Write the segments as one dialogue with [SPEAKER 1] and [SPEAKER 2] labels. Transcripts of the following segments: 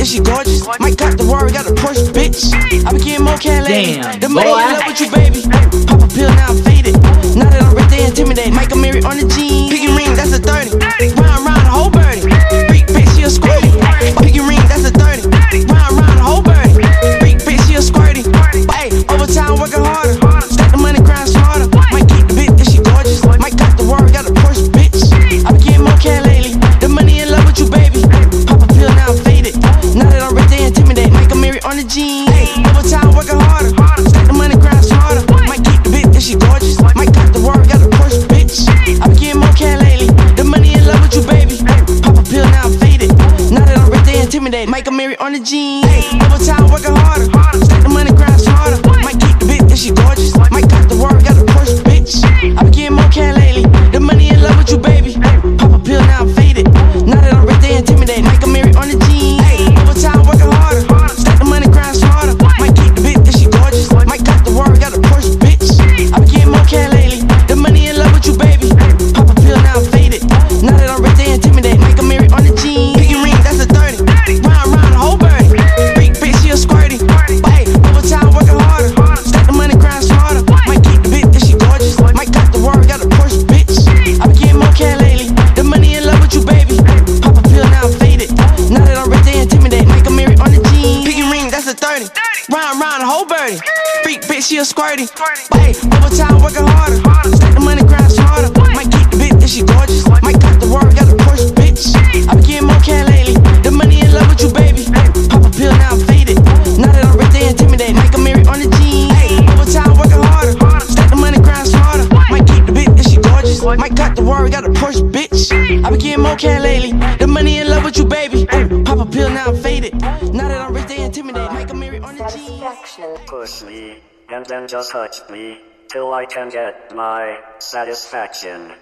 [SPEAKER 1] she gorgeous. Might got the Rory, got a Porsche, bitch. I be getting more cat lately. The money in love with you, baby. Pop a pill, now I'm faded. Now that I'm rich, they intimidate. Mike Amiri on the jeans. Piggy ring, that's a 30. Round, round, a whole birdie. Freak bitch, she a squirty. Piggy ring, that's a 30. Round, round, a whole birdie. Freak bitch, she a squirty. Hey, overtime, working harder. Stack the money, grind smarter. Might keep the bitch if she gorgeous. Might got the Rory, got a Porsche, bitch. I be getting more cat lately. The money in love with you, baby. Pop a pill, now I'm faded. Now that I'm rich, they intimidate. Mike Amiri on the jeans. Overtime, working harder. Stack the money, grind smarter. Might keep the bitch if she gorgeous. Might got the Rory, got a Porsche, bitch. I be getting more cat lately. The money in love with you, baby. Pop a pill, now I'm faded. Now that I'm rich, they intimidate. Mike Amiri on the jeans. Overtime, working harder. Stack the money, grind smarter. Might keep the bitch if she gorgeous. Might got the Rory, got a Porsche, bitch. I be getting more cat lately. The money in love with you, baby. Pop a pill, now I'm faded. Now that I'm rich, they intimidate. Mike Amiri on the jeans. Overtime, working harder. Stack the money, grind smarter. Might keep the bitch if she gorgeous. Might got the Rory, got a Porsche, bitch. I be getting more cat lately. The money in love with you, baby. Pop a pill, now I'm faded. Now that I'm rich, they intimidate. Mike Amiri on the jeans. Piggy ring, that's a 30. Round, round, a whole birdie. Freak bitch, she a squirty. Hey, overtime, working harder. Stack the money, grind smarter. Might keep the bitch if she gorgeous. Might got the Rory, got a Porsche, bitch. I be getting more cat lately. The money in love with you, baby. Pop a pill, now I'm faded. Now that I'm rich, they intimidate. Mike Amiri on the jeans. Piggy ring, that's a 30. Round, round, a whole birdie. Freak bitch, she a squirty. Hey, overtime, working harder. Stack the money, grind smarter. Might keep the bitch if she gorgeous. Might got the Rory, got a Porsche, bitch. I be getting more cat lately. The money in love with you, baby. Pop a pill, now I'm faded. Now that I'm rich, they intimidate. Mike Amiri on the jeans. Hey, overtime, working harder. Stack the money, grind smarter. Might keep the bitch if she gorgeous. Might got the Rory, got a Porsche, bitch. I be getting more cat lately. The money in love with you, baby. Pop a pill, now I'm faded. Now that I'm rich, they intimidate. Mike Amiri on the jeans.
[SPEAKER 2] Push me, and then just touch me, till I can get my satisfaction.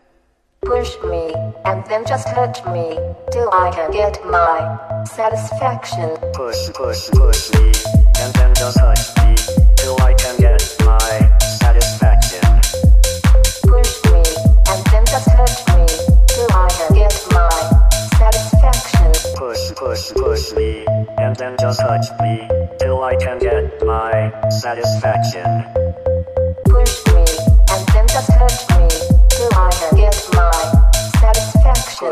[SPEAKER 3] Push me, and then just touch me, till I can get my satisfaction.
[SPEAKER 2] Push me, and then just touch me, till I can get my satisfaction.
[SPEAKER 3] Push me, and then just touch me, till I can get my satisfaction.
[SPEAKER 2] Push me, and then just touch me, till I can get my satisfaction.
[SPEAKER 3] Push me, and then just touch me, till I can get my satisfaction.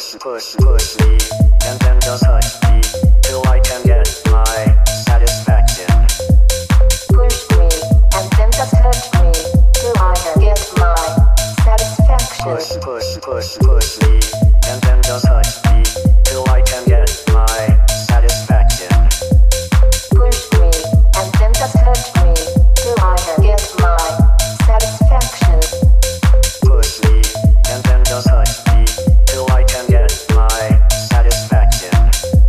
[SPEAKER 2] Push me, and then just touch me, till I can get my satisfaction.
[SPEAKER 3] Push me, and then just touch me, till I can get my satisfaction.
[SPEAKER 2] Push me, and then just touch me, till I can get my satisfaction.
[SPEAKER 3] Push me, and then just touch me, till I can get my satisfaction.
[SPEAKER 2] Push me, and then just touch me, till I can get my satisfaction.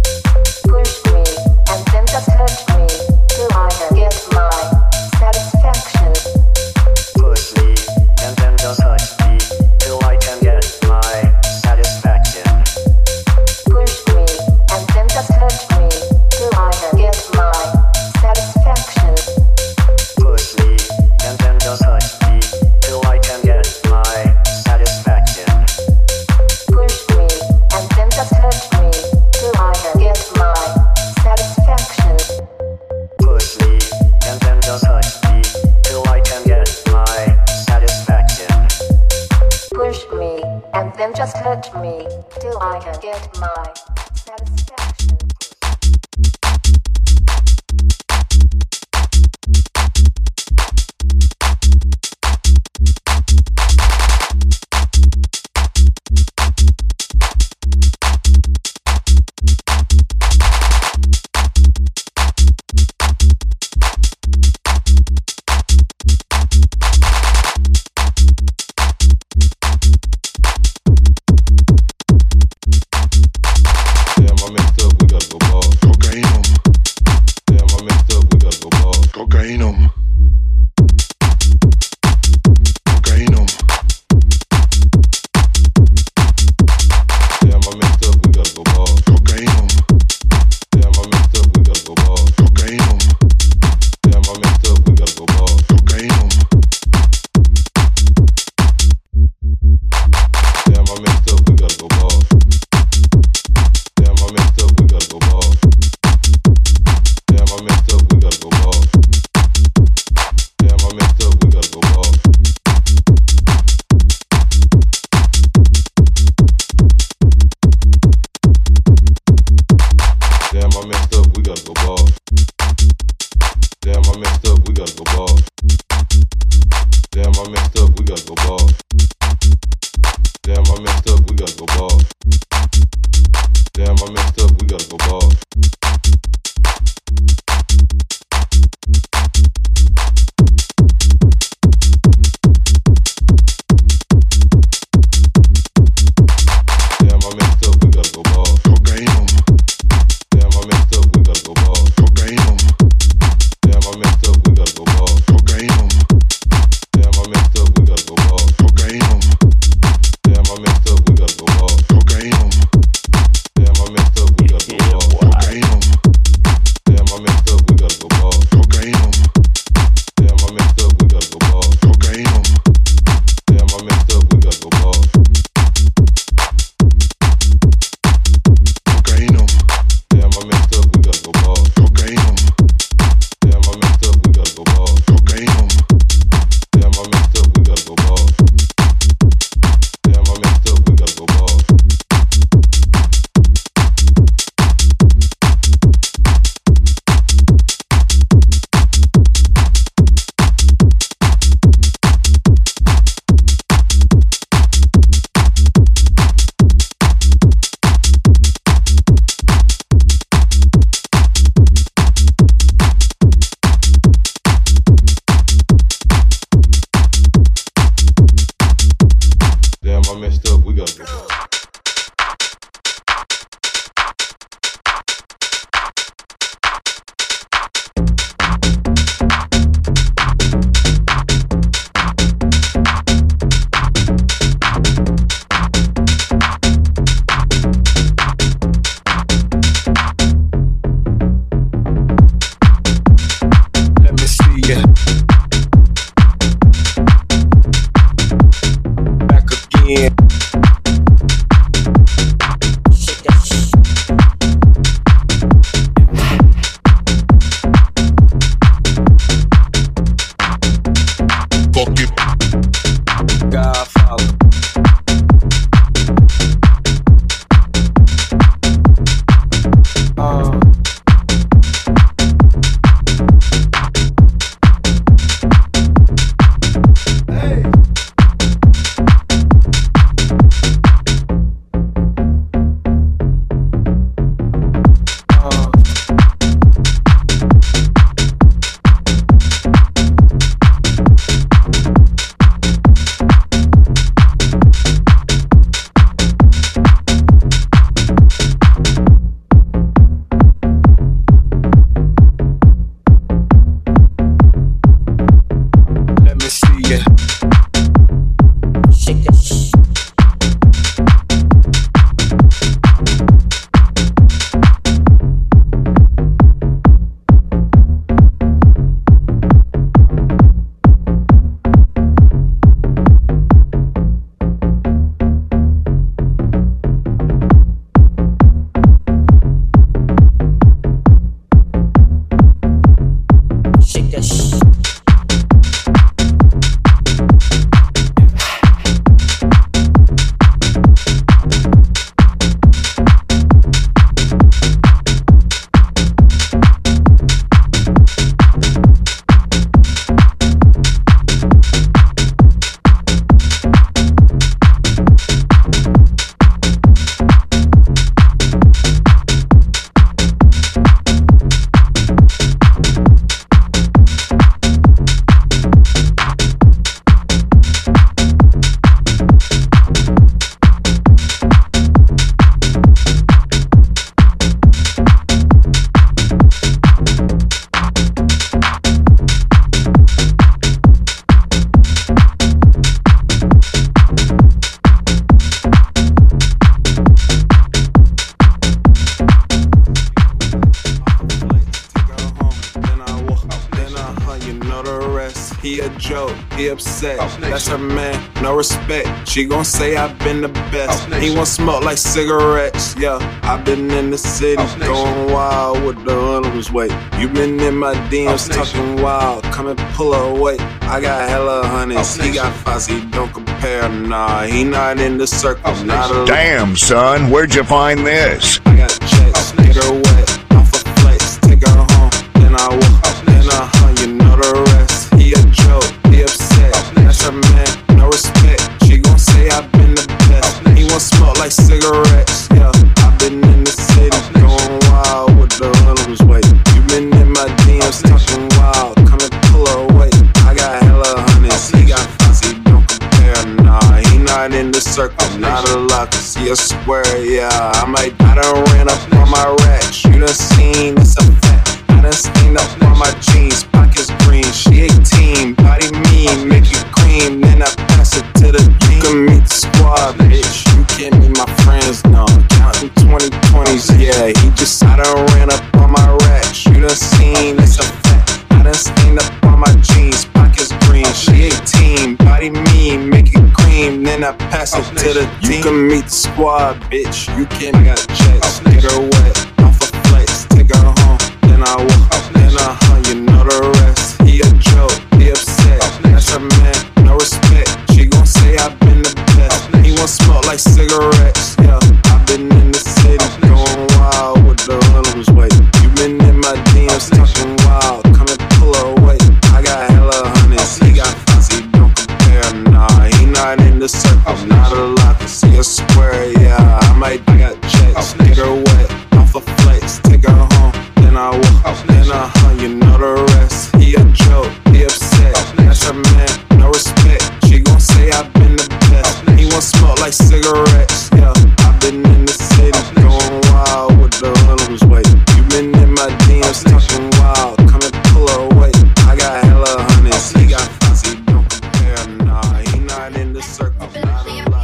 [SPEAKER 4] he a joke, he upset. That's her man, no respect. She gon' say I've been the best. He won't smoke like cigarettes, yeah. I've been in the city, going wild with the hoodlums. Wait, you been in my DMs talking wild, come and pull her away. I got hella honeys, he got Fozzie, don't compare, nah. He not in the circle, not a.
[SPEAKER 5] Damn, son, where'd you find this?
[SPEAKER 4] I got checks, get her wet, off a flex, take her home, then I walk, then I hunt, you know the rest. He a joke, he upset, that's her man, no respect. She gon' say I've been the best. He won't smoke like cigarettes, yeah. I've been in the city, going wild with the hoodlums. Wait, you been in my DMs talking wild, come and pull her away. I got hella honeys, he got Fozzie, don't compare, nah. He not in the circle, not a lot, cause he a square, yeah. I done ran up on my racks, you done seen, it's a fact. I done stained up on my jeans, pockets green. She 18, body mean, make it cream. Then I pass it to the team. You can meet the squad, bitch. You can't meet my friends, no. Counting 2020s, yeah. I done ran up on my racks, you done seen, it's a fact. I done stained up on my jeans, pockets green. She 18, body mean, make it cream. Then I pass it to the team. You can meet the squad, bitch. You can't got checks, get her wet, off a flex, take her home. Then I walk, then I hunt, you know the rest. He a joke, he upset, that's her man, no respect. She gon' say I've been the best. He won't smoke like cigarettes, yeah. I've been in the city, going wild with the hoodlums. Wait, you been in my DMs talking wild, come and pull her away. I got hella honeys, he got Fozzie, don't compare, nah. He not in the circle, not a lot, cause he a square, yeah. I got checks, get her wet, off a flex, take her home. Then I walk, then I hunt, you know the rest. He a joke, he upset, that's her man, no respect. She gon' say I've been the best. He won't smoke like cigarettes, yeah. I've been in the city, going wild with the hoodlums. Wait, you been in my DMs talking wild, come and pull her away. I got hella honeys, he got Fozzie, don't compare, nah. He not in the circle, not a lot.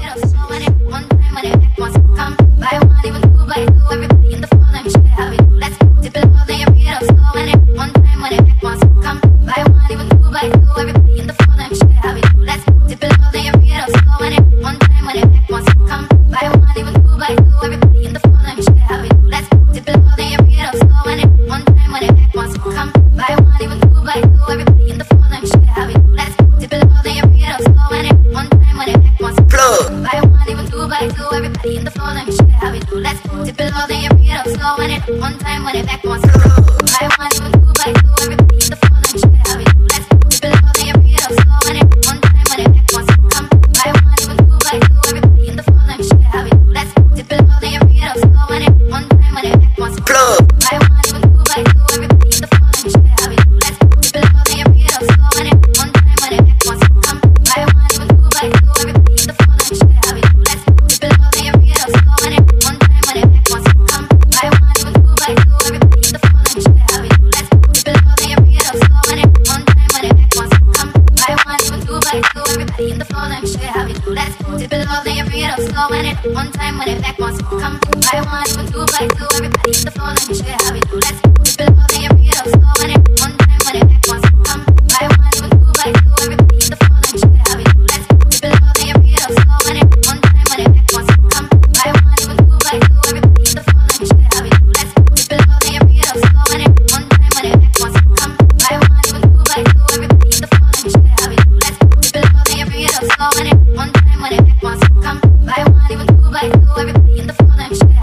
[SPEAKER 6] One time when it wants to come by one, even two by two, everybody in the phone, let me show you how we do. Let's tip it all, then you read up slow. And it one time when it wants to come by one, even two by two, everybody in the phone, let me show you how we do. Let's tip it all, then you read up slow. And it one time when it wants to come by one, even two by two, everybody in the phone, let me show you how we do. Let's tip it all, then you read up slow. And it one time when it wants to come by one, even two by two, everybody in the phone, let me show you how we do. Let's tip it all, then you read up slow. And it one time when it wants to come by one, even two by two, everybody in the phone, let me show you how we do. Let's tip it all, then you read up slow. And it one time when it wants to come by one, even two by two, everybody in the phone, let me show you how we do. Let's tip it all, then you read up slow. And it one time when it wants to come by one, even two by two, everybody in the phone, let me show you how we do. Let's tip it all, then you read up slow. And it one time when it wants to come by one, even two by two, everybody in the phone, let me show you how we do. Let's tip it all, then you read up slow. And it one time when it wants to come by one, even two by two, everybody in the phone, let me show you how we do. Let's tip it all, then you read up slow. And it one time when it wants to come by one, even two by two, everybody in the phone, let me show you how we do. Let's tip it all, then you read up slow. And it one time when it wants to come by one, even two by two, everybody in the phone, let me show you how we do. Let's tip it all, then you read up slow. And it one time when it wants to come by one, even two by two, everybody in the phone, let me show you how we do. Let's tip it all, then you read up slow. And it one time when it wants to come by one, even two by two, everybody in the phone, let me show you how we do. Let's tip it all, then you read up slow. And it one time when it wants to come by one, even two by two, everybody in the phone, let me show you how we do. Let's tip it all, then you read up slow. And it one time when it wants to come by one, even two by two, everybody in the phone, let me show you how we do. Let's tip it all, then you read up slow. And it one time when it wants to come by one, even two by two, everybody in the phone, let me show you.